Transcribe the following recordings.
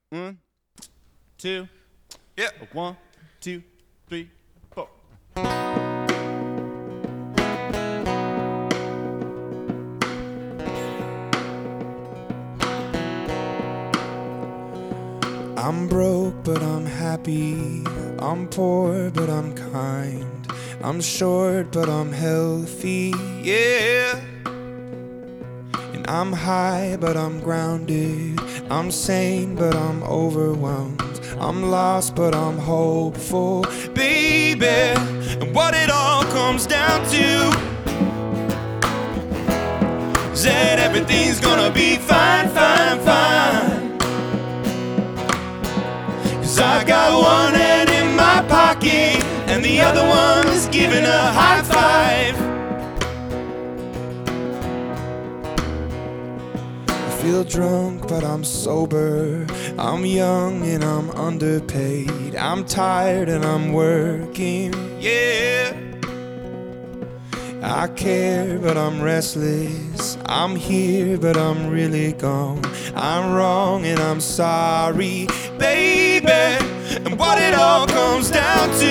One, two. Yeah. 1, 2, 3, 4. I'm broke, but I'm happy. I'm poor, but I'm kind. I'm short, but I'm healthy, yeah. And I'm high, but I'm grounded. I'm sane, but I'm overwhelmed. I'm lost, but I'm hopeful, baby. And what it all comes down to is that everything's gonna be fine, fine, fine. 'Cause I got one hand in my pocket and the other one's giving a high five. I feel drunk but I'm sober. I'm young and I'm underpaid. I'm tired and I'm working, yeah. I care but I'm restless. I'm here but I'm really gone. I'm wrong and I'm sorry, baby. And what it all comes down to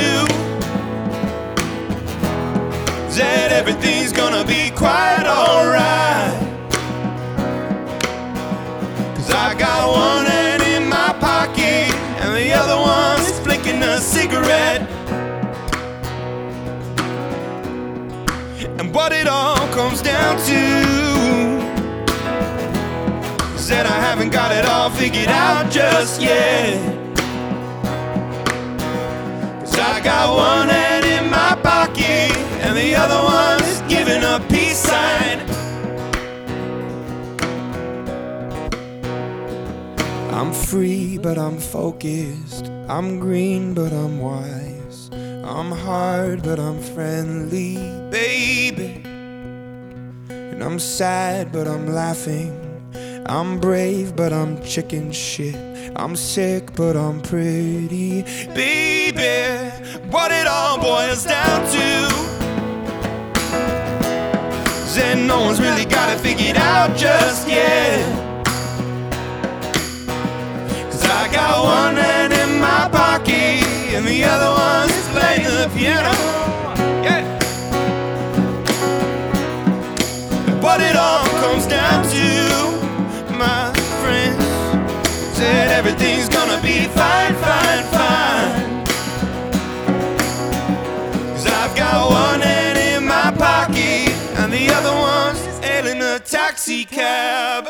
is that everything's gonna be quite alright. 'Cause I got one hand in my pocket and the other one's flicking a cigarette. And what it all comes down to is that I haven't got it all figured out just yet. 'Cause I got one hand in my pocket and the other one's giving a peace sign. I'm free but I'm focused. I'm green but I'm wise. I'm hard but I'm friendly, baby. And I'm sad but I'm laughing. I'm brave but I'm chicken shit. I'm sick but I'm pretty, baby. What it all boils down to is that no one's really got it figured out just yet. 'Cause I got one hand in my pocket and the other one's playing the piano, yeah. And what it all comes down to, my friends, is that everything's gonna be fine, fine, fine. 'Cause I've got one hand in my pocket and the other one's hailing a taxi cab.